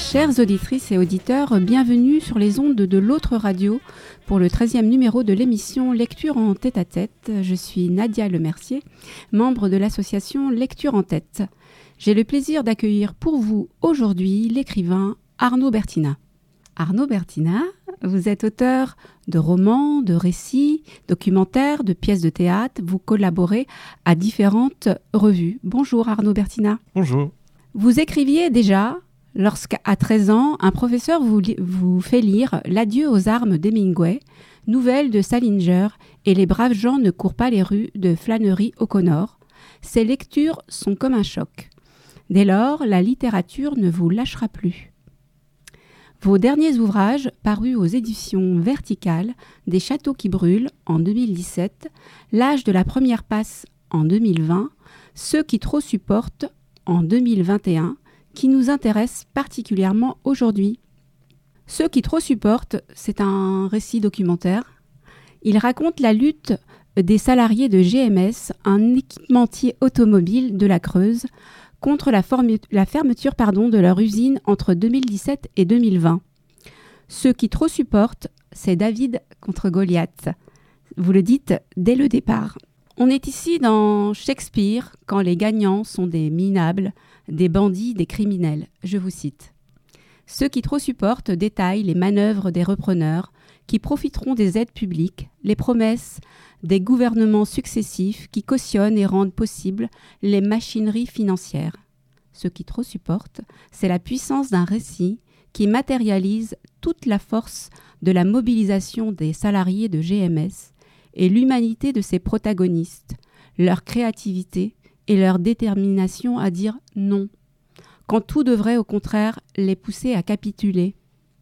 Chères auditrices et auditeurs, bienvenue sur les ondes de l'autre radio pour le 13e numéro de l'émission Lecture en tête-à-tête. Je suis Nadia Lemercier, membre de l'association Lecture en tête. J'ai le plaisir d'accueillir pour vous aujourd'hui l'écrivain Arnaud Bertina. Arnaud Bertina, vous êtes auteur de romans, de récits, documentaires, de pièces de théâtre. Vous collaborez à différentes revues. Bonjour Arnaud Bertina. Bonjour. Vous écriviez déjà lorsqu'à 13 ans, un professeur vous fait lire L'adieu aux armes d'Hemingway, nouvelle de Salinger et Les braves gens ne courent pas les rues de Flannery O'Connor. Ces lectures sont comme un choc. Dès lors, la littérature ne vous lâchera plus. Vos derniers ouvrages, parus aux éditions Verticales, Des châteaux qui brûlent en 2017, L'âge de la première passe en 2020, Ceux qui trop supportent en 2021, qui nous intéresse particulièrement aujourd'hui. Ceux qui trop supportent, c'est un récit documentaire. Il raconte la lutte des salariés de GMS, un équipementier automobile de la Creuse, contre la fermeture de leur usine entre 2017 et 2020. Ceux qui trop supportent, c'est David contre Goliath. Vous le dites dès le départ. On est ici dans Shakespeare, quand les gagnants sont des minables, des bandits, des criminels. Je vous cite. Ceux qui trop supportent détaillent les manœuvres des repreneurs qui profiteront des aides publiques, les promesses des gouvernements successifs qui cautionnent et rendent possibles les machineries financières. Ceux qui trop supportent, c'est la puissance d'un récit qui matérialise toute la force de la mobilisation des salariés de GMS et l'humanité de ses protagonistes, leur créativité et leur détermination à dire non, quand tout devrait au contraire les pousser à capituler.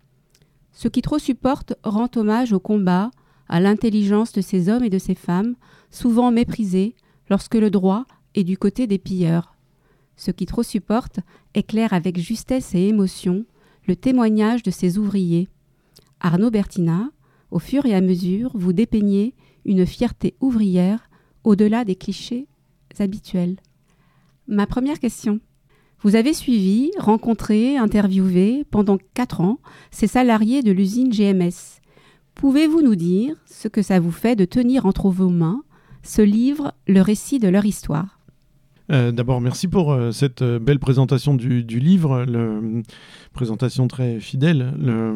Ceux qui trop supportent rend hommage au combat, à l'intelligence de ces hommes et de ces femmes, souvent méprisés lorsque le droit est du côté des pilleurs. Ceux qui trop supportent éclairent avec justesse et émotion le témoignage de ces ouvriers. Arnaud Bertina, au fur et à mesure, vous dépeignez une fierté ouvrière au-delà des clichés habituels. Ma première question. Vous avez suivi, rencontré, interviewé pendant 4 ans ces salariés de l'usine GMS. Pouvez-vous nous dire ce que ça vous fait de tenir entre vos mains ce livre, le récit de leur histoire ? D'abord, merci pour cette belle présentation du livre, présentation très fidèle.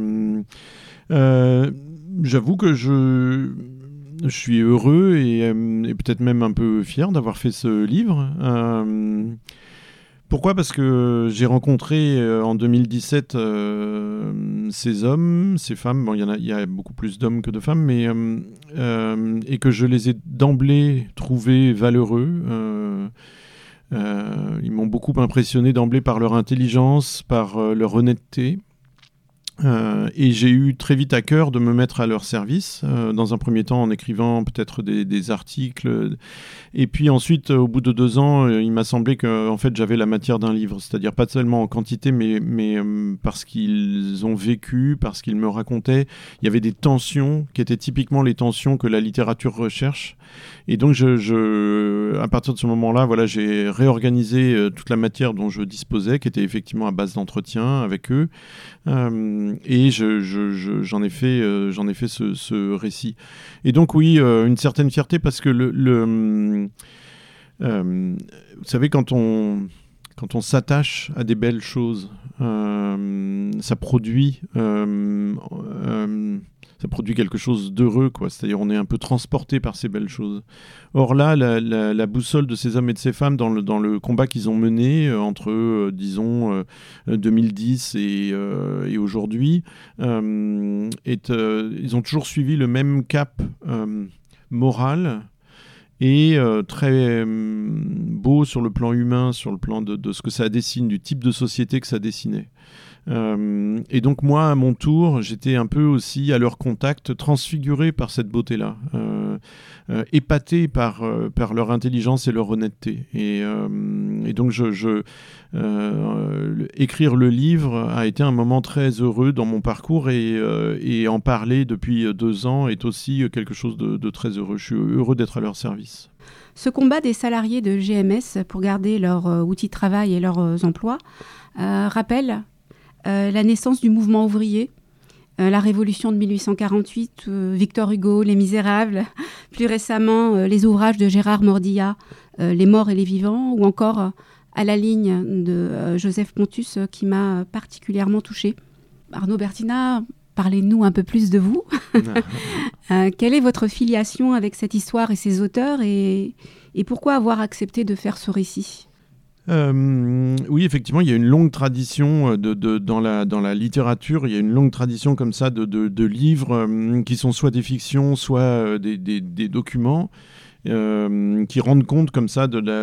J'avoue que je suis heureux et peut-être même un peu fier d'avoir fait ce livre. Pourquoi ? Parce que j'ai rencontré en 2017 ces hommes, ces femmes, bon, il y a beaucoup plus d'hommes que de femmes, mais, et que je les ai d'emblée trouvés valeureux. Ils m'ont beaucoup impressionné d'emblée par leur intelligence, par leur honnêteté. Et j'ai eu très vite à cœur de me mettre à leur service, dans un premier temps en écrivant peut-être des articles. Et puis ensuite, au bout de 2 ans, il m'a semblé que en fait, j'avais la matière d'un livre. C'est-à-dire pas seulement en quantité, mais parce qu'ils ont vécu, parce qu'ils me racontaient. Il y avait des tensions qui étaient typiquement les tensions que la littérature recherche. Et donc, à partir de ce moment-là, voilà, j'ai réorganisé toute la matière dont je disposais, qui était effectivement à base d'entretien avec eux. Et j'en ai fait ce récit. Et donc oui, une certaine fierté parce que vous savez, quand on s'attache à des belles choses, ça produit quelque chose d'heureux, quoi. C'est-à-dire on est un peu transporté par ces belles choses. Or là, la boussole de ces hommes et de ces femmes dans le combat qu'ils ont mené entre, disons, 2010 et aujourd'hui, ils ont toujours suivi le même cap moral et très beau sur le plan humain, sur le plan de ce que ça dessine, du type de société que ça dessinait. Et donc moi, à mon tour, j'étais un peu aussi à leur contact, transfiguré par cette beauté-là, épaté par leur intelligence et leur honnêteté. Et donc écrire le livre a été un moment très heureux dans mon parcours et en parler depuis 2 ans est aussi quelque chose de très heureux. Je suis heureux d'être à leur service. Ce combat des salariés de GMS pour garder leur outil de travail et leurs emplois rappelle la naissance du mouvement ouvrier, la Révolution de 1848, Victor Hugo, Les Misérables, plus récemment les ouvrages de Gérard Mordillat, Les Morts et les Vivants, ou encore À la ligne de Joseph Pontus, qui m'a particulièrement touchée. Arnaud Bertina, parlez-nous un peu plus de vous. Quelle est votre filiation avec cette histoire et ses auteurs, et pourquoi avoir accepté de faire ce récit ? Oui, effectivement, il y a une longue tradition dans la littérature. Il y a une longue tradition comme ça de livres qui sont soit des fictions, soit des documents qui rendent compte comme ça de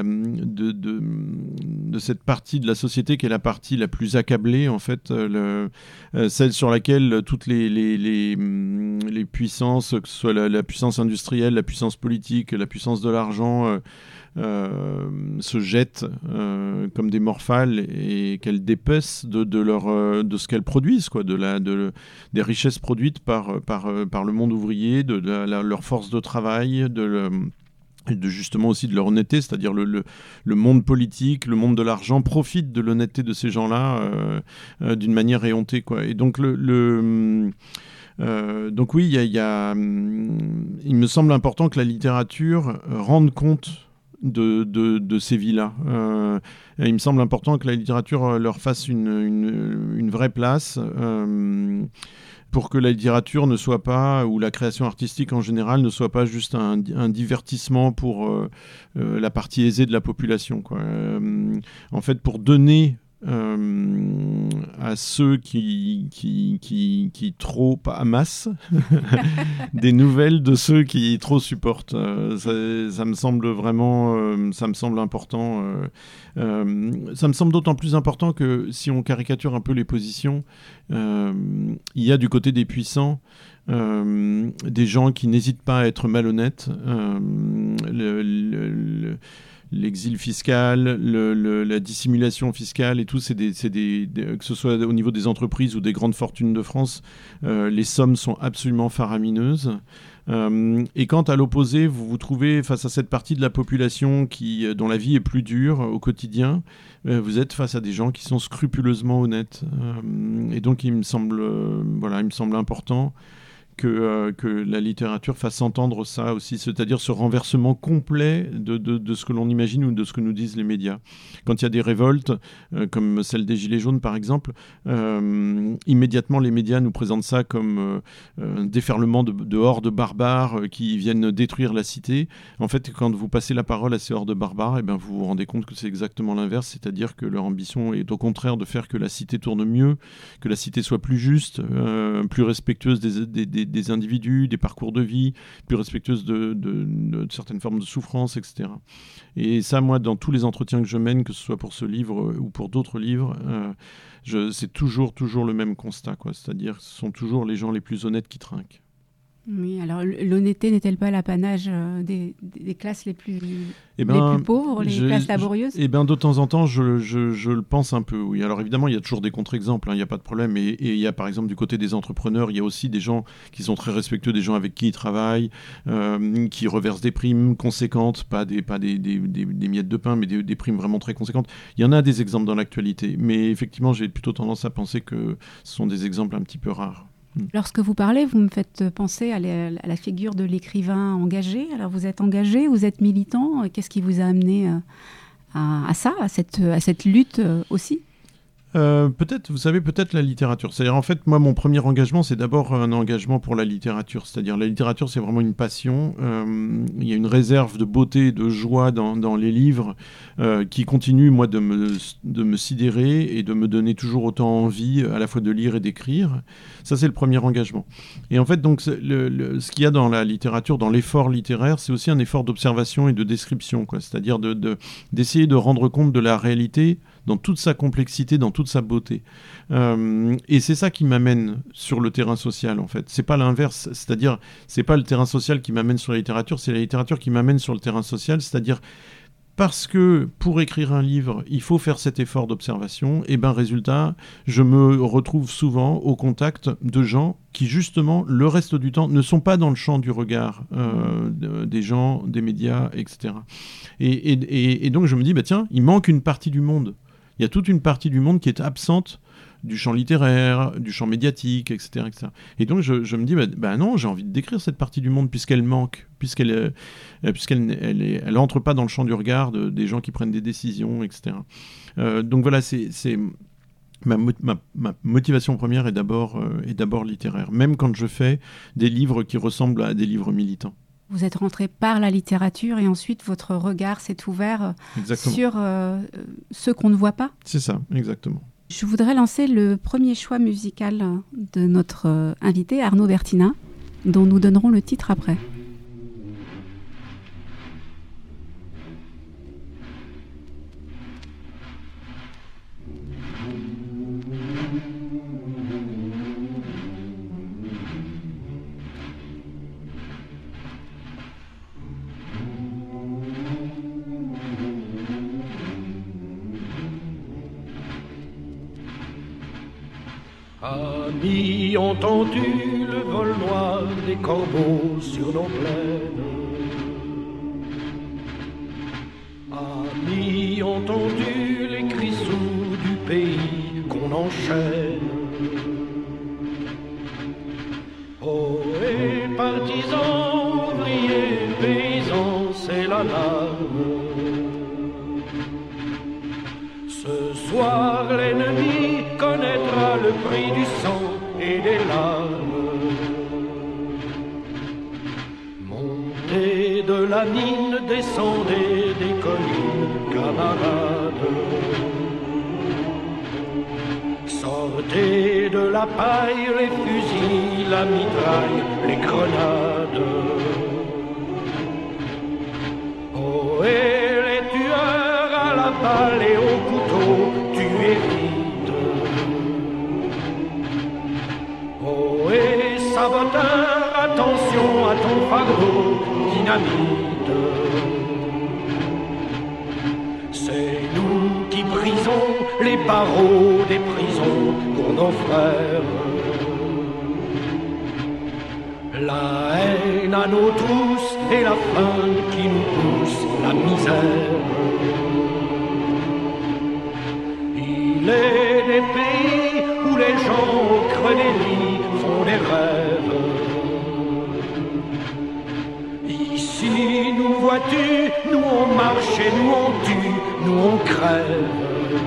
cette partie de la société qui est la partie la plus accablée, en fait, celle sur laquelle toutes les puissances, que ce soit la puissance industrielle, la puissance politique, la puissance de l'argent, se jettent comme des morphales, et qu'elles dépecent de ce qu'elles produisent, quoi, des richesses produites par le monde ouvrier, de leur force de travail, justement aussi de leur honnêteté, c'est-à-dire le monde politique, le monde de l'argent profite de l'honnêteté de ces gens-là d'une manière éhontée, quoi. Et donc donc oui, il me semble important que la littérature rende compte de ces vies-là. Il me semble important que la littérature leur fasse une vraie place, pour que la littérature ne soit pas, ou la création artistique en général, ne soit pas juste un divertissement pour la partie aisée de la population, quoi. En fait, pour donner à ceux qui trop amassent des nouvelles de ceux qui trop supportent. Ça me semble vraiment ça me semble important. Ça me semble d'autant plus important que si on caricature un peu les positions, il y a du côté des puissants des gens qui n'hésitent pas à être malhonnêtes. L'exil fiscal, la dissimulation fiscale et tout, que ce soit au niveau des entreprises ou des grandes fortunes de France, les sommes sont absolument faramineuses. Et quand à l'opposé, vous vous trouvez face à cette partie de la population dont la vie est plus dure au quotidien, vous êtes face à des gens qui sont scrupuleusement honnêtes. Et donc il me semble important que la littérature fasse entendre ça aussi, c'est-à-dire ce renversement complet de ce que l'on imagine ou de ce que nous disent les médias. Quand il y a des révoltes, comme celle des Gilets jaunes par exemple, immédiatement les médias nous présentent ça comme un déferlement de hordes barbares qui viennent détruire la cité. En fait, quand vous passez la parole à ces hordes barbares, vous vous rendez compte que c'est exactement l'inverse, c'est-à-dire que leur ambition est au contraire de faire que la cité tourne mieux, que la cité soit plus juste, plus respectueuse des individus, des parcours de vie, plus respectueuse de certaines formes de souffrance, etc. Et ça, moi, dans tous les entretiens que je mène, que ce soit pour ce livre ou pour d'autres livres, c'est toujours le même constat, quoi. C'est-à-dire que ce sont toujours les gens les plus honnêtes qui trinquent. Oui, alors l'honnêteté n'est-elle pas l'apanage des classes les plus pauvres, les classes laborieuses ? De temps en temps, je le pense un peu, oui. Alors évidemment, il y a toujours des contre-exemples, il n'y a pas de problème. Et il y a par exemple du côté des entrepreneurs, il y a aussi des gens qui sont très respectueux des gens avec qui ils travaillent, qui reversent des primes conséquentes, pas des miettes de pain, mais des primes vraiment très conséquentes. Il y en a des exemples dans l'actualité, mais effectivement, j'ai plutôt tendance à penser que ce sont des exemples un petit peu rares. Lorsque vous parlez, vous me faites penser à la figure de l'écrivain engagé. Alors vous êtes engagé, vous êtes militant. Qu'est-ce qui vous a amené à cette lutte aussi ? Peut-être la littérature. C'est-à-dire, en fait, moi, mon premier engagement, c'est d'abord un engagement pour la littérature. C'est-à-dire, la littérature, c'est vraiment une passion. Il y a une réserve de beauté, de joie dans les livres qui continue, moi, de me sidérer et de me donner toujours autant envie, à la fois de lire et d'écrire. Ça, c'est le premier engagement. Et en fait, donc, ce qu'il y a dans la littérature, dans l'effort littéraire, c'est aussi un effort d'observation et de description, quoi. C'est-à-dire d'essayer de rendre compte de la réalité dans toute sa complexité, dans toute sa beauté. Et c'est ça qui m'amène sur le terrain social, en fait. C'est pas l'inverse, c'est-à-dire, c'est pas le terrain social qui m'amène sur la littérature, c'est la littérature qui m'amène sur le terrain social, c'est-à-dire parce que pour écrire un livre, il faut faire cet effort d'observation, et résultat, je me retrouve souvent au contact de gens qui, justement, le reste du temps, ne sont pas dans le champ du regard des gens, des médias, etc. Et donc, je me dis, tiens, il manque une partie du monde. Il y a toute une partie du monde qui est absente du champ littéraire, du champ médiatique, etc. etc. Et donc je me dis, non, j'ai envie de décrire cette partie du monde puisqu'elle manque, puisqu'elle entre pas dans le champ du regard des gens qui prennent des décisions, etc. Donc voilà, c'est ma motivation première est d'abord littéraire, même quand je fais des livres qui ressemblent à des livres militants. Vous êtes rentré par la littérature et ensuite votre regard s'est ouvert sur ce qu'on ne voit pas. C'est ça, exactement. Je voudrais lancer le premier choix musical de notre invité, Arnaud Bertina, dont nous donnerons le titre après. Amis, entendu le vol noir des corbeaux sur nos plaines. Amis, entendu les cris sourds du pays qu'on enchaîne. Oh, et partisans, ouvriers, paysans, c'est l'alarme. Ce soir, l'ennemi connaîtra le prix du sang et des larmes. Montez de la mine, descendez des collines, camarades. Sortez de la paille, les fusils, la mitraille, les grenades. Oh, et les tueurs à la balle et au couteau, tuez vite. Oh, et saboteur, attention à ton fardeau, dynamite. C'est nous qui brisons les barreaux des prisons pour nos frères. La haine à nos trousses et la faim qui nous pousse, la misère. Il est des pays où les gens au creux des lits font des rêves. Ici, nous vois-tu, nous on marche et nous on tue, nous on crève.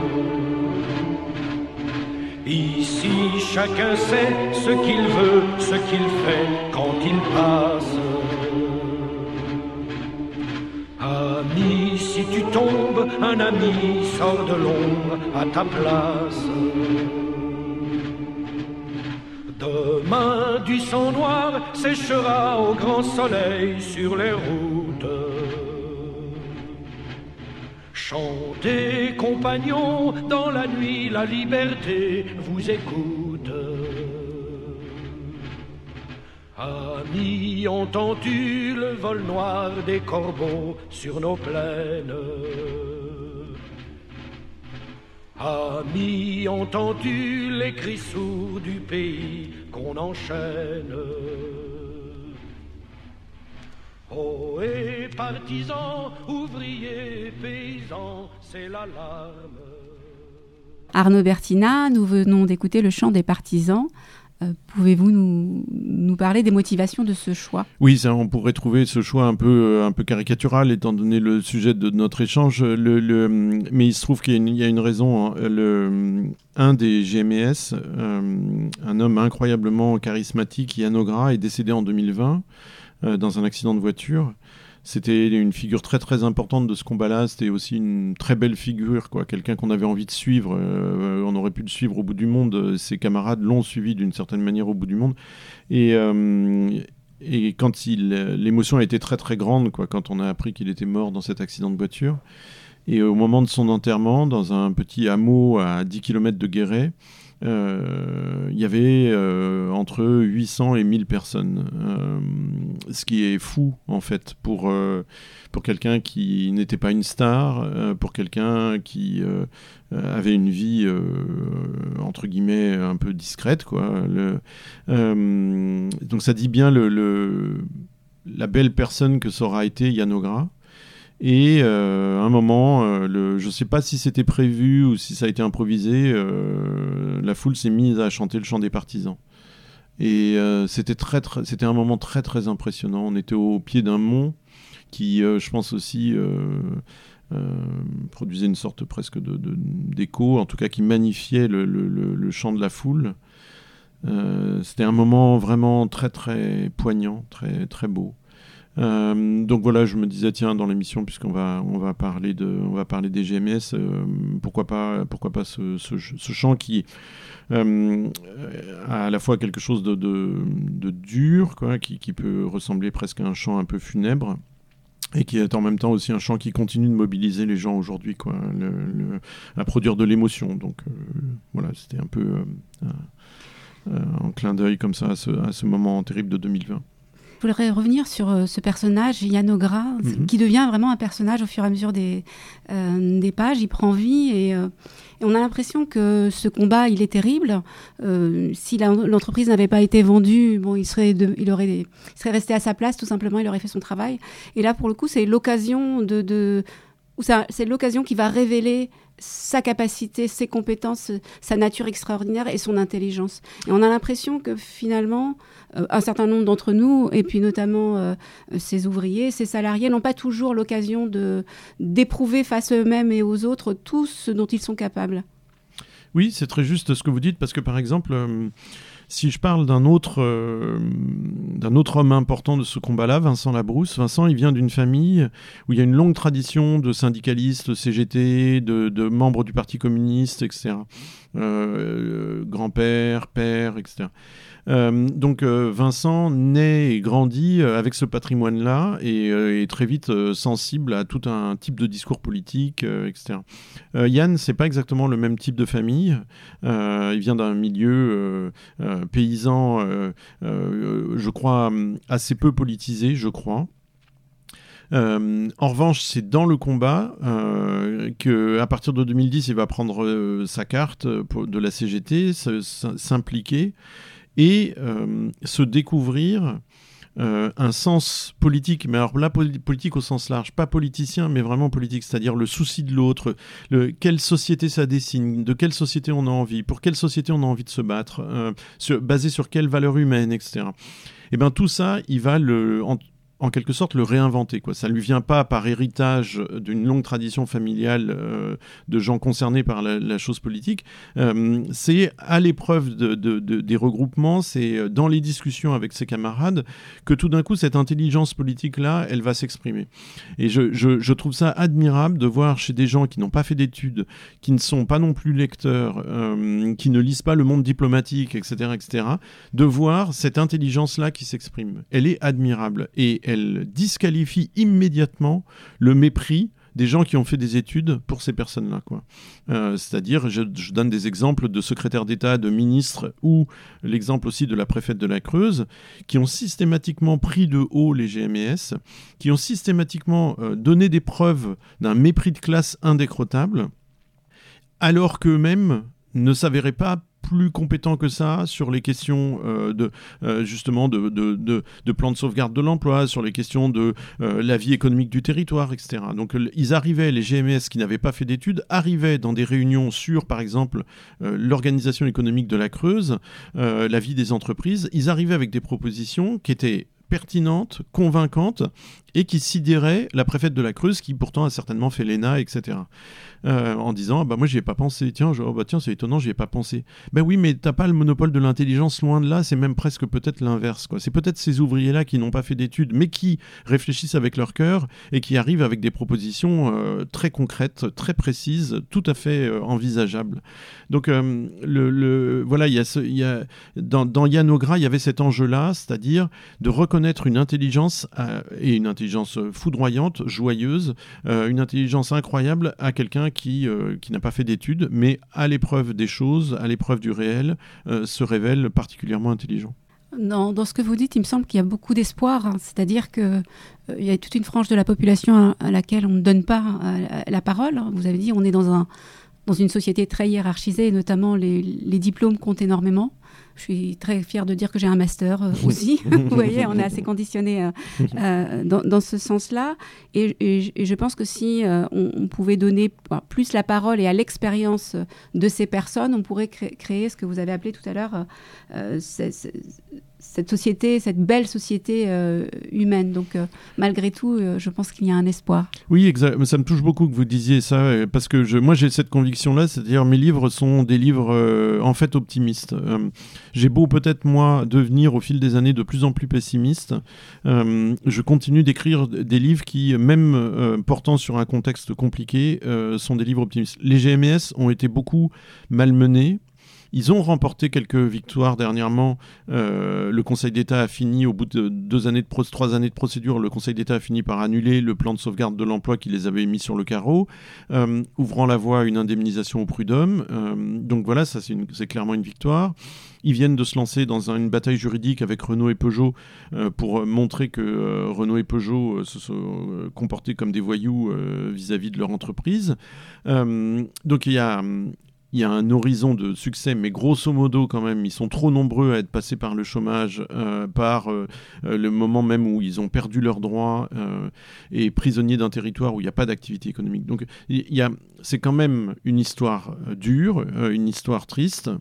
Ici, chacun sait ce qu'il veut, ce qu'il fait quand il passe. Ami, si tu tombes, un ami sort de l'ombre à ta place. Demain, du sang noir séchera au grand soleil sur les routes. Chantez, compagnons, dans la nuit, la liberté vous écoute. Amis, entends-tu le vol noir des corbeaux sur nos plaines? Amis, entends-tu les cris sourds du pays qu'on enchaîne? Oh, et partisans, ouvriers, paysans, c'est l'alarme. Arnaud Bertina, nous venons d'écouter le chant des partisans. Pouvez-vous nous parler des motivations de ce choix ? Oui, ça, on pourrait trouver ce choix un peu caricatural étant donné le sujet de notre échange. Mais il se trouve qu'il y a une raison. Un des GMS, un homme incroyablement charismatique, Yann Ogra, est décédé en 2020 dans un accident de voiture. C'était une figure très très importante de ce combat-là. C'était aussi une très belle figure, quoi. Quelqu'un qu'on avait envie de suivre. On aurait pu le suivre au bout du monde. Ses camarades l'ont suivi d'une certaine manière au bout du monde. Et quand l'émotion a été très très grande, quoi, quand on a appris qu'il était mort dans cet accident de voiture. Et au moment de son enterrement, dans un petit hameau à 10 km de Guéret, il y avait entre 800 et 1000 personnes, ce qui est fou en fait pour quelqu'un qui n'était pas une star, pour quelqu'un qui avait une vie entre guillemets un peu discrète, quoi. Donc ça dit bien la belle personne que ça aura été Yann Ogra. Et à un moment, je ne sais pas si c'était prévu ou si ça a été improvisé, la foule s'est mise à chanter le chant des partisans. Et c'était un moment très très impressionnant. On était au pied d'un mont qui, je pense aussi, produisait une sorte presque d'écho, en tout cas qui magnifiait le chant de la foule. C'était un moment vraiment très très poignant, très très beau. Donc voilà, je me disais tiens, dans l'émission, puisqu'on va parler des GMS, pourquoi pas ce chant qui a à la fois quelque chose de dur, quoi, qui peut ressembler presque à un chant un peu funèbre, et qui est en même temps aussi un chant qui continue de mobiliser les gens aujourd'hui, quoi, à produire de l'émotion. Donc voilà, c'était un peu un clin d'œil comme ça à ce moment terrible de 2020. Je voudrais revenir sur ce personnage, Yann Ogra, qui devient vraiment un personnage au fur et à mesure des pages. Il prend vie et on a l'impression que ce combat, il est terrible. Si l'entreprise n'avait pas été vendue, bon, il serait resté à sa place, tout simplement, il aurait fait son travail. Et là, pour le coup, c'est l'occasion c'est l'occasion qui va révéler sa capacité, ses compétences, sa nature extraordinaire et son intelligence. Et on a l'impression que finalement, un certain nombre d'entre nous, et puis notamment ces ouvriers, ces salariés, n'ont pas toujours l'occasion d'éprouver face à eux-mêmes et aux autres tout ce dont ils sont capables. Oui, c'est très juste ce que vous dites, parce que par exemple, si je parle d'un autre homme important de ce combat-là, Vincent Labrousse. Vincent, il vient d'une famille où il y a une longue tradition de syndicalistes, CGT, de membres du Parti communiste, etc. Grand-père, père, etc. Donc Vincent naît et grandit avec ce patrimoine-là et est très vite sensible à tout un type de discours politique, etc. Yann, c'est pas exactement le même type de famille. Il vient d'un milieu paysan, je crois, assez peu politisé, je crois. En revanche, c'est dans le combat qu'à partir de 2010, il va prendre sa carte de la CGT, s'impliquer et se découvrir un sens politique, mais alors là, politique au sens large, pas politicien, mais vraiment politique, c'est-à-dire le souci de l'autre, quelle société ça dessine, de quelle société on a envie, pour quelle société on a envie de se battre, basé sur quelles valeurs humaines, etc. Et bien tout ça, il va en quelque sorte le réinventer, quoi. Ça ne lui vient pas par héritage d'une longue tradition familiale de gens concernés par la chose politique. C'est à l'épreuve des regroupements, c'est dans les discussions avec ses camarades que tout d'un coup cette intelligence politique-là, elle va s'exprimer. Et je trouve ça admirable de voir chez des gens qui n'ont pas fait d'études, qui ne sont pas non plus lecteurs, qui ne lisent pas le monde diplomatique, etc., de voir cette intelligence-là qui s'exprime. Elle est admirable et elle disqualifie immédiatement le mépris des gens qui ont fait des études pour ces personnes-là, quoi. C'est-à-dire, je donne des exemples de secrétaires d'État, de ministres, ou l'exemple aussi de la préfète de la Creuse, qui ont systématiquement pris de haut les GMS, qui ont systématiquement donné des preuves d'un mépris de classe indécrottable, alors qu'eux-mêmes ne s'avéraient pas plus compétents que ça sur les questions justement de plan de sauvegarde de l'emploi, sur les questions de la vie économique du territoire, etc. Donc ils arrivaient, les GMS qui n'avaient pas fait d'études, arrivaient dans des réunions sur, par exemple, l'organisation économique de la Creuse, la vie des entreprises. Ils arrivaient avec des propositions qui étaient pertinentes, convaincantes, et qui sidéraient la préfète de la Creuse, qui pourtant a certainement fait l'ENA, etc. En disant, moi j'y ai pas pensé, tiens, c'est étonnant, j'y ai pas pensé. Ben oui, mais t'as pas le monopole de l'intelligence, loin de là, c'est même presque peut-être l'inverse, quoi. C'est peut-être ces ouvriers-là qui n'ont pas fait d'études, mais qui réfléchissent avec leur cœur, et qui arrivent avec des propositions très concrètes, très précises, tout à fait envisageables. Donc voilà, dans Yann Ogra, il y avait cet enjeu-là, c'est-à-dire de reconnaître une intelligence, et une intelligence foudroyante, joyeuse, une intelligence incroyable à quelqu'un qui n'a pas fait d'études, mais à l'épreuve des choses, à l'épreuve du réel, se révèle particulièrement intelligent. Dans ce que vous dites, il me semble qu'il y a beaucoup d'espoir, hein. C'est-à-dire qu'il y a toute une frange de la population à laquelle on ne donne pas la parole. Vous avez dit, on est dans dans une société très hiérarchisée, et notamment les diplômes comptent énormément. Je suis très fière de dire que j'ai un master aussi. Vous voyez, on est assez conditionné dans ce sens-là. Et je pense que si on pouvait donner plus la parole et à l'expérience de ces personnes, on pourrait créer ce que vous avez appelé tout à l'heure cette société, cette belle société humaine. Donc, malgré tout, je pense qu'il y a un espoir. Oui, exact. Ça me touche beaucoup que vous disiez ça, parce que moi, j'ai cette conviction-là, c'est-à-dire mes livres sont des livres, en fait, optimistes. J'ai beau peut-être, moi, devenir au fil des années de plus en plus pessimiste, je continue d'écrire des livres qui, même portant sur un contexte compliqué, sont des livres optimistes. Les GMS ont été beaucoup malmenés. Ils ont remporté quelques victoires dernièrement. Le Conseil d'État a fini, au bout de 3 années de procédure, le Conseil d'État a fini par annuler le plan de sauvegarde de l'emploi qui les avait mis sur le carreau, ouvrant la voie à une indemnisation au prud'homme. Donc voilà, ça c'est clairement une victoire. Ils viennent de se lancer dans une bataille juridique avec Renault et Peugeot pour montrer que Renault et Peugeot se sont comportés comme des voyous vis-à-vis de leur entreprise. Donc il y a un horizon de succès, mais grosso modo, quand même, ils sont trop nombreux à être passés par le chômage, par le moment même où ils ont perdu leurs droits et prisonniers d'un territoire où il n'y a pas d'activité économique. Donc, c'est quand même une histoire dure, une histoire triste.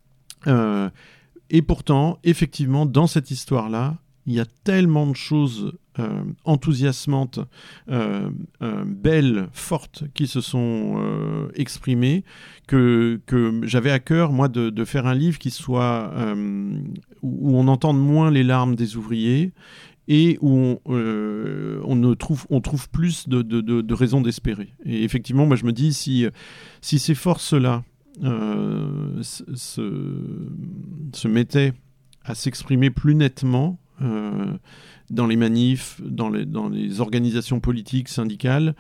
Et pourtant, effectivement, dans cette histoire-là, il y a tellement de choses enthousiasmantes, belles, fortes, qui se sont exprimées que j'avais à cœur, moi, de faire un livre qui soit où on entende moins les larmes des ouvriers et où on trouve plus de raisons d'espérer. Et effectivement, moi, je me dis, si ces forces-là se mettaient à s'exprimer plus nettement, dans les manifs, dans les organisations politiques, syndicales,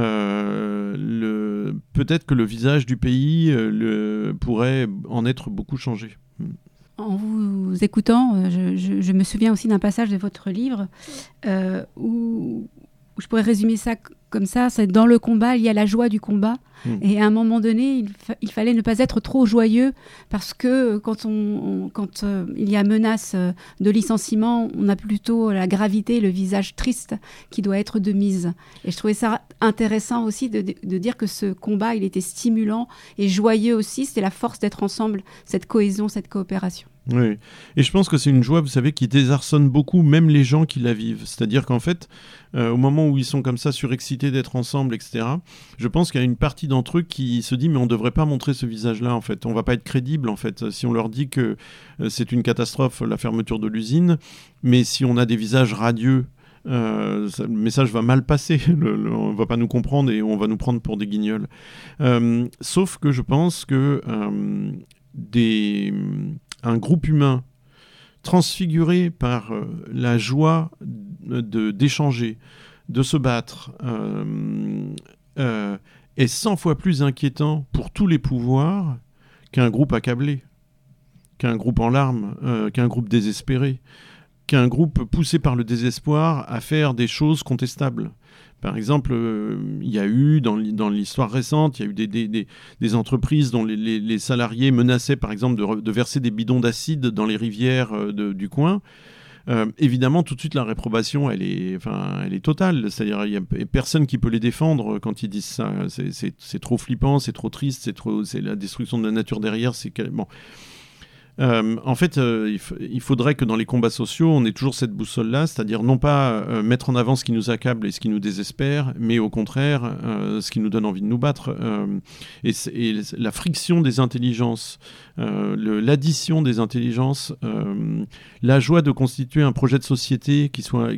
peut-être que le visage du pays pourrait en être beaucoup changé. En vous écoutant, je me souviens aussi d'un passage de votre livre où je pourrais résumer ça comme ça, c'est dans le combat, il y a la joie du combat. Et à un moment donné, il fallait ne pas être trop joyeux parce que quand il y a menace de licenciement, on a plutôt la gravité, le visage triste qui doit être de mise. Et je trouvais ça intéressant aussi de dire que ce combat, il était stimulant et joyeux aussi. C'était la force d'être ensemble, cette cohésion, cette coopération. Oui, et je pense que c'est une joie, vous savez, qui désarçonne beaucoup, même les gens qui la vivent. C'est-à-dire qu'en fait, au moment où ils sont comme ça, surexcités d'être ensemble, etc., je pense qu'il y a une partie d'entre eux qui se dit « mais on ne devrait pas montrer ce visage-là, en fait. On ne va pas être crédible, en fait, si on leur dit que c'est une catastrophe, la fermeture de l'usine, mais si on a des visages radieux, le message va mal passer, on ne va pas nous comprendre et on va nous prendre pour des guignols. » Sauf que je pense que un groupe humain transfiguré par la joie d'échanger, de se battre, est 100 fois plus inquiétant pour tous les pouvoirs qu'un groupe accablé, qu'un groupe en larmes, qu'un groupe désespéré, qu'un groupe poussé par le désespoir à faire des choses contestables. Par exemple, il y a eu, dans l'histoire récente, il y a eu des entreprises dont les salariés menaçaient, par exemple, de verser des bidons d'acide dans les rivières du coin. Évidemment, tout de suite, la réprobation, elle est totale. C'est-à-dire, il n'y a personne qui peut les défendre quand ils disent ça. C'est trop flippant, c'est trop triste, c'est la destruction de la nature derrière. Bon. En fait, il faudrait que dans les combats sociaux, on ait toujours cette boussole-là, c'est-à-dire non pas mettre en avant ce qui nous accable et ce qui nous désespère, mais au contraire, ce qui nous donne envie de nous battre. Et la friction des intelligences, l'addition des intelligences, la joie de constituer un projet de société qui soit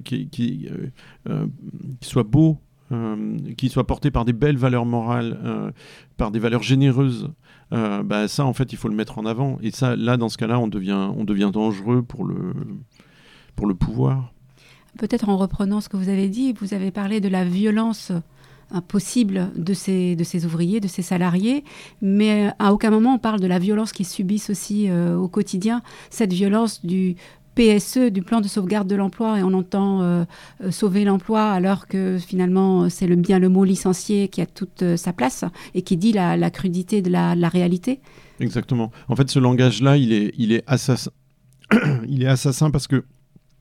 beau, qui soit porté par des belles valeurs morales, par des valeurs généreuses, ça, en fait, il faut le mettre en avant. Et ça, là, dans ce cas-là, on devient dangereux pour le pouvoir. Peut-être en reprenant ce que vous avez dit, vous avez parlé de la violence possible de ces ouvriers, de ces salariés, mais à aucun moment on parle de la violence qu'ils subissent aussi au quotidien, cette violence du PSE, du plan de sauvegarde de l'emploi, et on entend sauver l'emploi, alors que finalement c'est bien le mot licencié qui a toute sa place et qui dit la crudité de la réalité. Exactement. En fait, ce langage-là, il est assassin. Il est assassin parce que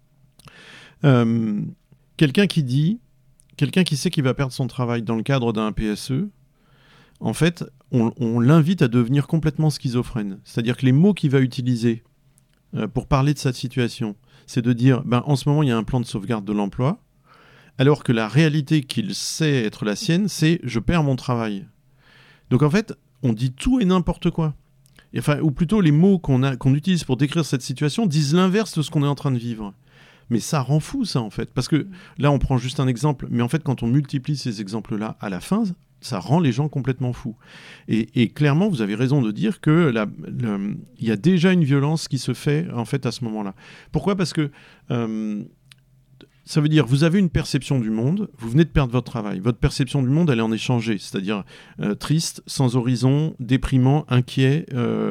quelqu'un qui sait qu'il va perdre son travail dans le cadre d'un PSE, en fait, on l'invite à devenir complètement schizophrène. C'est-à-dire que les mots qu'il va utiliser pour parler de cette situation, c'est de dire en ce moment, il y a un plan de sauvegarde de l'emploi, alors que la réalité qu'il sait être la sienne, c'est « je perds mon travail ». Donc en fait, on dit tout et n'importe quoi. Ou plutôt, les mots qu'on utilise pour décrire cette situation disent l'inverse de ce qu'on est en train de vivre. Mais ça rend fou, ça, en fait. Parce que là, on prend juste un exemple, mais en fait, quand on multiplie ces exemples-là à la fin, ça rend les gens complètement fous. Et clairement, vous avez raison de dire que il y a déjà une violence qui se fait, en fait, à ce moment-là. Pourquoi ? Parce que ça veut dire, vous avez une perception du monde, vous venez de perdre votre travail. Votre perception du monde, elle est en échangé, c'est-à-dire triste, sans horizon, déprimant, inquiet,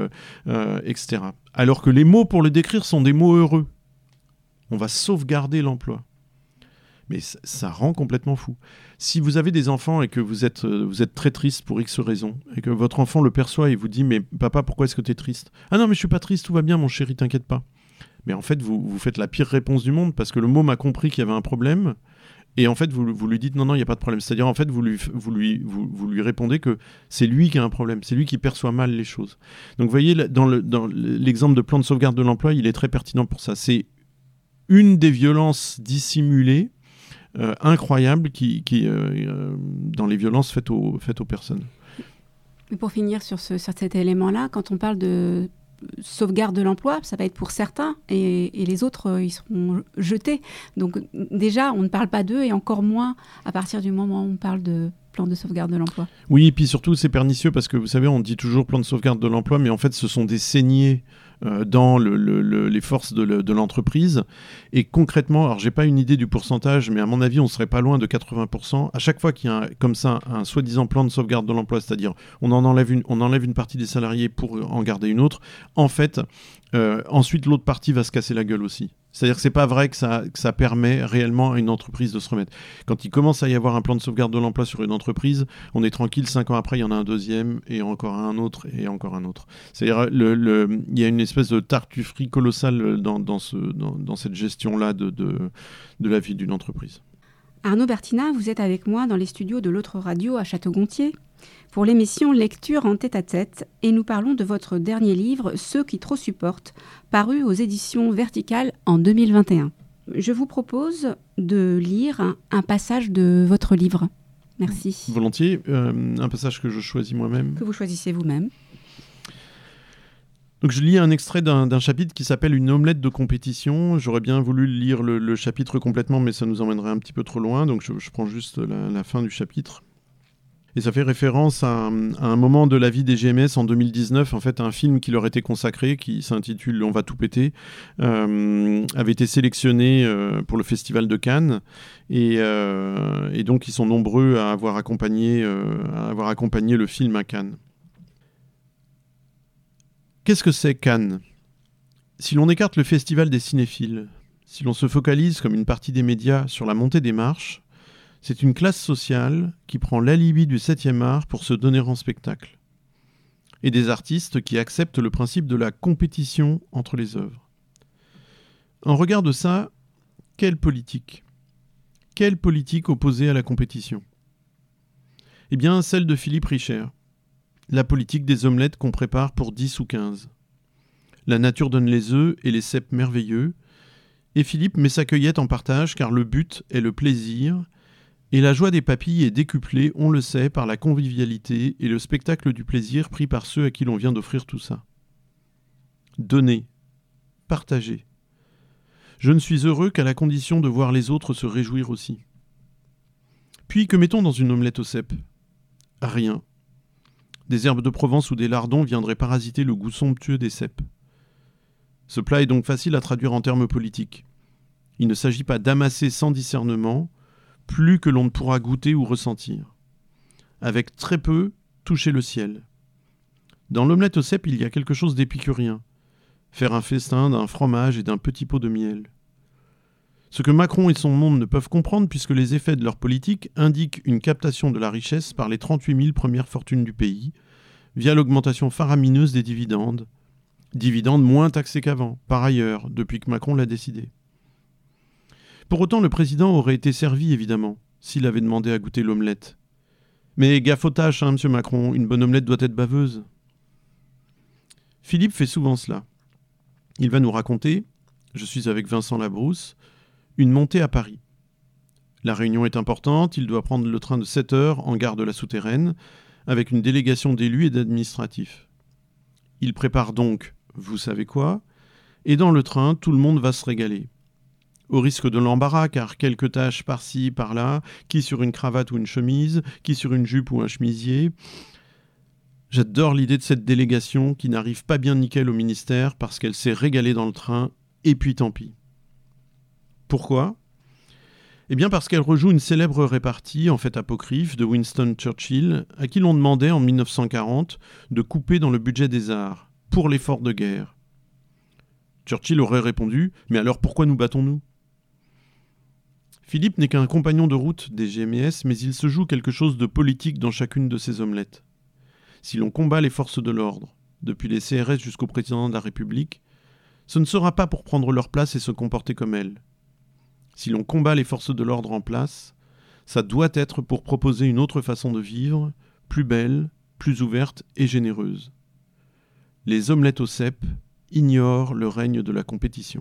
etc. Alors que les mots pour le décrire sont des mots heureux. On va sauvegarder l'emploi. Mais ça rend complètement fou. Si vous avez des enfants et que vous êtes très triste pour X raisons, et que votre enfant le perçoit et vous dit « Mais papa, pourquoi est-ce que tu es triste ?»« Ah non, mais je suis pas triste, tout va bien, mon chéri, t'inquiète pas. » Mais en fait, vous faites la pire réponse du monde parce que le môme a compris qu'il y avait un problème et en fait, vous lui dites « Non, il n'y a pas de problème. » C'est-à-dire, en fait, vous lui répondez que c'est lui qui a un problème, c'est lui qui perçoit mal les choses. Donc, vous voyez, dans l'exemple de plan de sauvegarde de l'emploi, il est très pertinent pour ça. C'est une des violences dissimulées incroyables qui dans les violences faites aux personnes. Mais pour finir sur cet élément-là, quand on parle de sauvegarde de l'emploi, ça va être pour certains et les autres, ils seront jetés. Donc déjà, on ne parle pas d'eux et encore moins à partir du moment où on parle de plan de sauvegarde de l'emploi. Oui, et puis surtout, c'est pernicieux parce que vous savez, on dit toujours plan de sauvegarde de l'emploi, mais en fait, ce sont des saignées dans les forces de l'entreprise. Et concrètement, alors j'ai pas une idée du pourcentage, mais à mon avis, on serait pas loin de 80%. À chaque fois qu'il y a comme ça un soi-disant plan de sauvegarde de l'emploi, c'est-à-dire on enlève une partie des salariés pour en garder une autre, en fait, ensuite l'autre partie va se casser la gueule aussi. C'est-à-dire que c'est pas vrai que ça permet réellement à une entreprise de se remettre. Quand il commence à y avoir un plan de sauvegarde de l'emploi sur une entreprise, on est tranquille, 5 ans après, il y en a un deuxième, et encore un autre, et encore un autre. C'est-à-dire il y a une espèce de tartufferie colossale dans cette gestion-là de la vie d'une entreprise. Arnaud Bertina, vous êtes avec moi dans les studios de l'autre radio à Château-Gontier pour l'émission Lecture en tête-à-tête et nous parlons de votre dernier livre, Ceux qui trop supportent, paru aux éditions Verticales en 2021. Je vous propose de lire un passage de votre livre. Merci. Volontiers, un passage que je choisis moi-même. Que vous choisissez vous-même. Donc je lis un extrait d'un chapitre qui s'appelle « Une omelette de compétition ». J'aurais bien voulu lire le chapitre complètement, mais ça nous emmènerait un petit peu trop loin, donc je prends juste la fin du chapitre. Et ça fait référence à un moment de la vie des GMS en 2019, en fait un film qui leur était consacré, qui s'intitule « On va tout péter », avait été sélectionné pour le Festival de Cannes, et donc ils sont nombreux à avoir accompagné le film à Cannes. Qu'est-ce que c'est Cannes ? Si l'on écarte le festival des cinéphiles, si l'on se focalise comme une partie des médias sur la montée des marches, c'est une classe sociale qui prend l'alibi du 7e art pour se donner en spectacle. Et des artistes qui acceptent le principe de la compétition entre les œuvres. En regard de ça, quelle politique ? Quelle politique opposée à la compétition ? Eh bien, celle de Philippe Richer. La politique des omelettes qu'on prépare pour 10 ou 15. La nature donne les œufs et les cèpes merveilleux, et Philippe met sa cueillette en partage car le but est le plaisir, et la joie des papilles est décuplée, on le sait, par la convivialité et le spectacle du plaisir pris par ceux à qui l'on vient d'offrir tout ça. Donner, partager. Je ne suis heureux qu'à la condition de voir les autres se réjouir aussi. Puis que mettons dans une omelette aux cèpes ? Rien. Des herbes de Provence ou des lardons viendraient parasiter le goût somptueux des cèpes. Ce plat est donc facile à traduire en termes politiques. Il ne s'agit pas d'amasser sans discernement, plus que l'on ne pourra goûter ou ressentir. Avec très peu, toucher le ciel. Dans l'omelette aux cèpes, il y a quelque chose d'épicurien. faire un festin d'un fromage et d'un petit pot de miel. Ce que Macron et son monde ne peuvent comprendre puisque les effets de leur politique indiquent une captation de la richesse par les 38 000 premières fortunes du pays, via l'augmentation faramineuse des dividendes. Dividendes moins taxés qu'avant, par ailleurs, depuis que Macron l'a décidé. Pour autant, le président aurait été servi, évidemment, s'il avait demandé à goûter l'omelette. Mais gaffe aux tâches, hein, monsieur Macron, une bonne omelette doit être baveuse. Philippe fait souvent cela. Il va nous raconter, je suis avec Vincent Labrousse, une montée à Paris. La réunion est importante, il doit prendre le train de 7 heures en gare de la Souterraine, avec une délégation d'élus et d'administratifs. Il prépare donc, vous savez quoi, et dans le train, tout le monde va se régaler. Au risque de l'embarras, car quelques taches par-ci, par-là, qui sur une cravate ou une chemise, qui sur une jupe ou un chemisier. J'adore l'idée de cette délégation qui n'arrive pas bien nickel au ministère parce qu'elle s'est régalée dans le train, et puis tant pis. Pourquoi ? Eh bien parce qu'elle rejoue une célèbre répartie, en fait apocryphe, de Winston Churchill, à qui l'on demandait en 1940 de couper dans le budget des arts, pour l'effort de guerre. Churchill aurait répondu « Mais alors pourquoi nous battons-nous » Philippe n'est qu'un compagnon de route des GMS, mais il se joue quelque chose de politique dans chacune de ses omelettes. Si l'on combat les forces de l'ordre, depuis les CRS jusqu'au président de la République, ce ne sera pas pour prendre leur place et se comporter comme elles. Si l'on combat les forces de l'ordre en place, ça doit être pour proposer une autre façon de vivre, plus belle, plus ouverte et généreuse. Les omelettes au cèpe ignorent le règne de la compétition.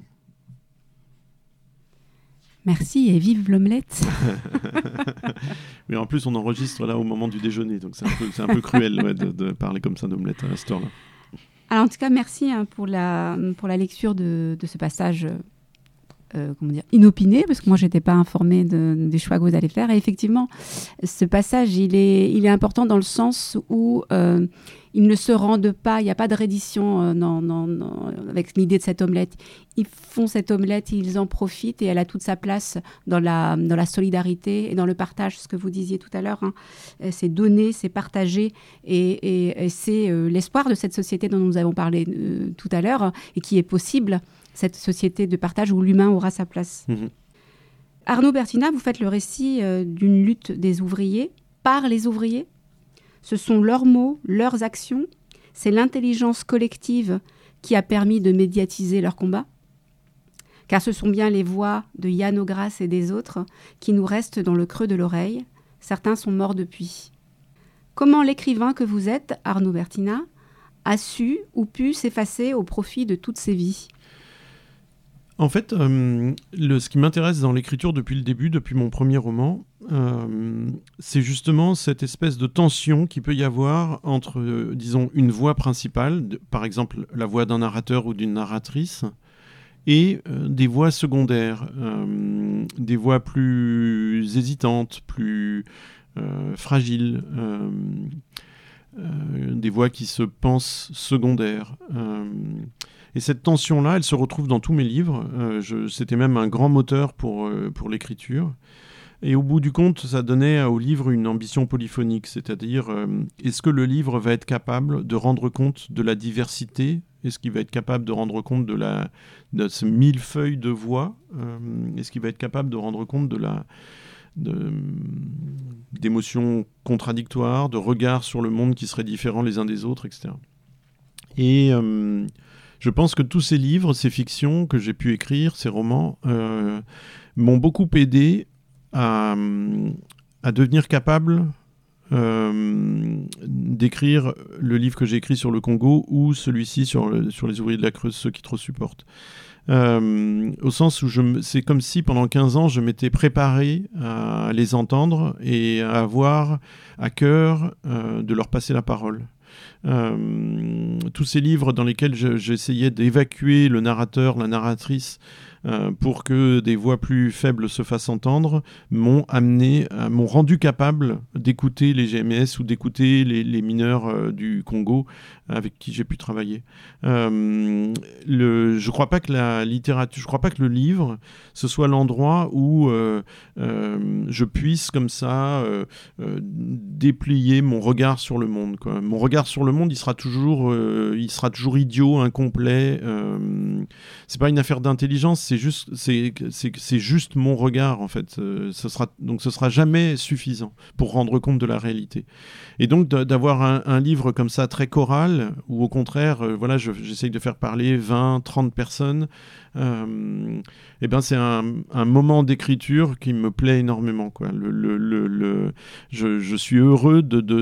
Merci et vive l'omelette. Mais en plus, on enregistre là au moment du déjeuner, donc c'est un peu cruel ouais, de parler comme ça d'omelette à cette heure-là. Alors, en tout cas, merci pour la lecture de ce passage inopiné, parce que moi, je n'étais pas informée des choix que vous allez faire. Et effectivement, ce passage, il est important dans le sens où ils ne se rendent pas, il n'y a pas de reddition avec l'idée de cette omelette. Ils font cette omelette, ils en profitent et elle a toute sa place dans la solidarité et dans le partage, ce que vous disiez tout à l'heure. Hein. C'est donner, c'est partager et c'est l'espoir de cette société dont nous avons parlé tout à l'heure et qui est possible, cette société de partage où l'humain aura sa place. Mmh. Arnaud Bertina, vous faites le récit d'une lutte des ouvriers par les ouvriers. Ce sont leurs mots, leurs actions. C'est l'intelligence collective qui a permis de médiatiser leur combat. Car ce sont bien les voix de Yann Ogras et des autres qui nous restent dans le creux de l'oreille. Certains sont morts depuis. Comment l'écrivain que vous êtes, Arnaud Bertina, a su ou pu s'effacer au profit de toutes ces vies ? En fait, ce qui m'intéresse dans l'écriture depuis le début, depuis mon premier roman, c'est justement cette espèce de tension qu'il peut y avoir entre, disons, une voix principale, par exemple la voix d'un narrateur ou d'une narratrice, et des voix secondaires, des voix plus hésitantes, plus fragiles, des voix qui se pensent secondaires. Et cette tension-là, elle se retrouve dans tous mes livres. C'était même un grand moteur pour l'écriture. Et au bout du compte, ça donnait au livre une ambition polyphonique, c'est-à-dire est-ce que le livre va être capable de rendre compte de la diversité ? Est-ce qu'il va être capable de rendre compte de ce millefeuille de voix ? Est-ce qu'il va être capable de rendre compte d'émotions contradictoires, de regards sur le monde qui seraient différents les uns des autres, etc. Et je pense que tous ces livres, ces fictions que j'ai pu écrire, ces romans, m'ont beaucoup aidé à devenir capable d'écrire le livre que j'ai écrit sur le Congo ou celui-ci sur les ouvriers de la Creuse, ceux qui trop supportent. Au sens où c'est comme si pendant 15 ans je m'étais préparé à les entendre et à avoir à cœur de leur passer la parole. Tous ces livres dans lesquels j'essayais d'évacuer le narrateur, la narratrice pour que des voix plus faibles se fassent entendre, m'ont rendu capable d'écouter les GMS ou d'écouter les mineurs du Congo avec qui j'ai pu travailler. Je crois pas que la littérature, je crois pas que le livre ce soit l'endroit où je puisse comme ça déplier mon regard sur le monde, quoi. Mon regard sur le monde, il sera toujours idiot, incomplet. C'est pas une affaire d'intelligence, c'est juste mon regard en fait. Ce sera jamais suffisant pour rendre compte de la réalité. Et donc d'avoir un livre comme ça très choral, où au contraire, j'essaye de faire parler 20, 30 personnes. C'est un moment d'écriture qui me plaît énormément, quoi. Je suis heureux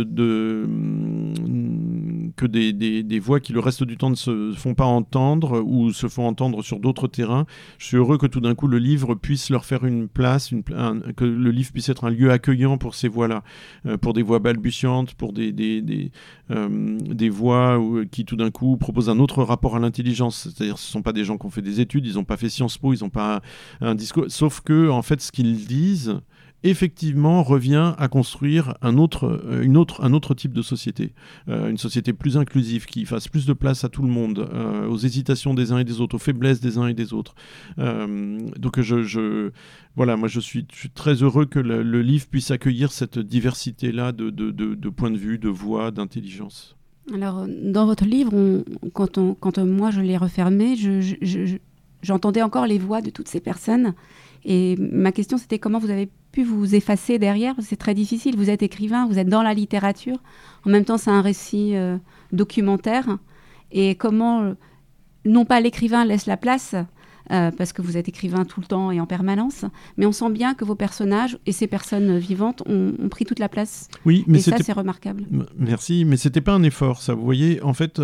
que des voix qui le reste du temps ne se font pas entendre ou se font entendre sur d'autres terrains. Je suis heureux que tout d'un coup le livre puisse leur faire une place, que le livre puisse être un lieu accueillant pour ces voix-là, pour des voix balbutiantes, pour des voix qui tout d'un coup proposent un autre rapport à l'intelligence. C'est-à-dire ce ne sont pas des gens qui ont fait des études, ils n'ont pas fait Sciences Po, ils n'ont pas un discours, sauf que en fait ce qu'ils disent effectivement revient à construire un autre type de société, une société plus inclusive, qui fasse plus de place à tout le monde, aux hésitations des uns et des autres, aux faiblesses des uns et des autres. Donc moi je suis très heureux que le livre puisse accueillir cette diversité-là de points de vue, de voix, d'intelligence. Alors, dans votre livre, quand moi je l'ai refermé, j'entendais encore les voix de toutes ces personnes. Et ma question, c'était comment vous avez pu vous effacer derrière, parce que c'est très difficile. Vous êtes écrivain, vous êtes dans la littérature. En même temps, c'est un récit documentaire. Et comment, non pas l'écrivain laisse la place, parce que vous êtes écrivain tout le temps et en permanence, mais on sent bien que vos personnages et ces personnes vivantes ont pris toute la place. Oui, mais ça, c'est remarquable. Merci, mais c'était pas un effort, ça. Vous voyez, en fait,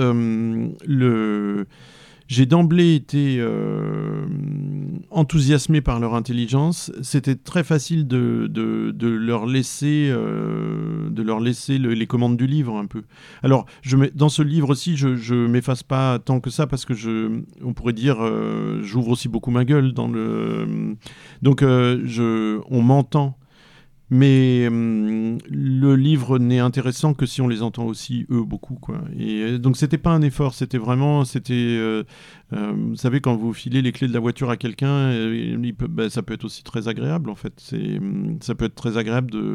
j'ai d'emblée été enthousiasmé par leur intelligence. C'était très facile de leur laisser les commandes du livre un peu. Alors, dans ce livre aussi, je m'efface pas tant que ça parce que on pourrait dire, j'ouvre aussi beaucoup ma gueule dans le. Donc, on m'entend. Mais le livre n'est intéressant que si on les entend aussi, eux, beaucoup, quoi. Et donc, c'était pas un effort, c'était vraiment... vous savez, quand vous filez les clés de la voiture à quelqu'un, ça peut être aussi très agréable, en fait. Ça peut être très agréable de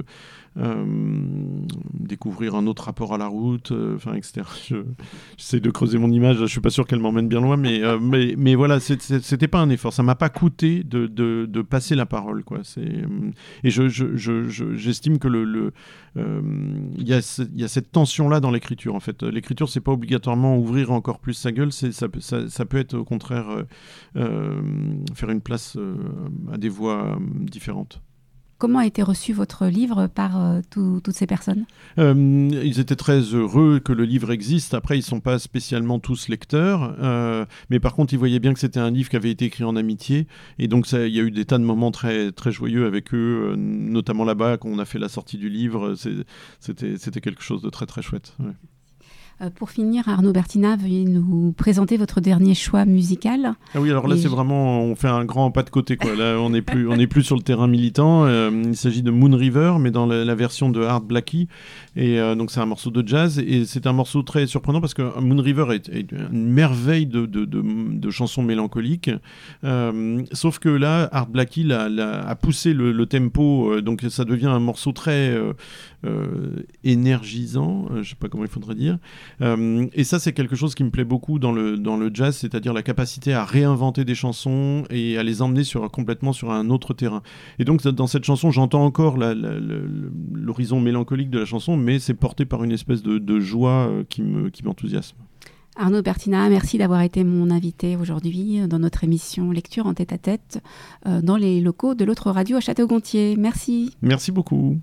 découvrir un autre rapport à la route, etc. J'essaie de creuser mon image, je suis pas sûr qu'elle m'emmène bien loin, mais voilà, c'était pas un effort. Ça m'a pas coûté de passer la parole, quoi. Et j'estime que il y a cette tension-là dans l'écriture, en fait. L'écriture, c'est pas obligatoirement ouvrir encore plus sa gueule, ça peut être au contraire faire une place à des voix différentes. Comment a été reçu votre livre par toutes ces personnes ? Ils étaient très heureux que le livre existe. Après, ils ne sont pas spécialement tous lecteurs. Mais par contre, ils voyaient bien que c'était un livre qui avait été écrit en amitié. Et donc, il y a eu des tas de moments très, très joyeux avec eux, notamment là-bas, quand on a fait la sortie du livre. C'était quelque chose de très, très chouette. Ouais. Pour finir, Arnaud Bertina, veuillez nous présenter votre dernier choix musical. Ah oui, alors là, c'est vraiment, on fait un grand pas de côté, quoi. Là, on n'est plus sur le terrain militant. Il s'agit de Moon River, mais dans la version de Art Blakey. Et donc, c'est un morceau de jazz. Et c'est un morceau très surprenant parce que Moon River est une merveille de chansons mélancoliques. Sauf que là, Art Blakey a poussé le tempo. Donc, ça devient un morceau très énergisant. Je ne sais pas comment il faudrait dire. Et ça, c'est quelque chose qui me plaît beaucoup dans le jazz, c'est-à-dire la capacité à réinventer des chansons et à les emmener complètement sur un autre terrain. Et donc, dans cette chanson, j'entends encore l'horizon mélancolique de la chanson, mais c'est porté par une espèce de joie qui m'enthousiasme. Arnaud Bertina, merci d'avoir été mon invité aujourd'hui dans notre émission Lecture en tête-à-tête dans les locaux de l'autre radio à Château-Gontier. Merci. Merci beaucoup.